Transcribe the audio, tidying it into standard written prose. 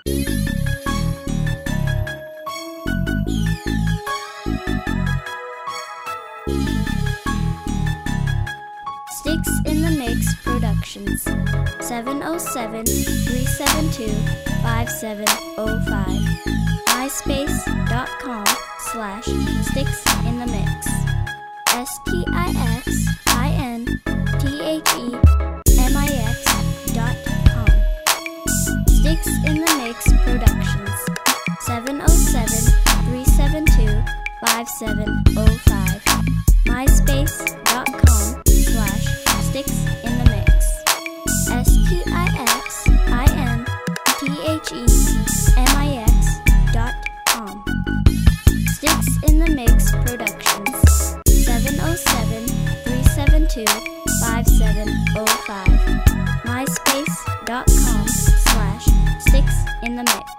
Sticks in the Mix Productions, 707-372-5705, myspace.com/sticksinthemix, STIXINTHEMIX.com. Sticks in the Mix Productions, 707-372-5705, myspace.com/sticksinthemix, STIXINTHEMIX.com. Sticks in the Mix Productions, 707-372-5705, myspace.com/sticksinthemix.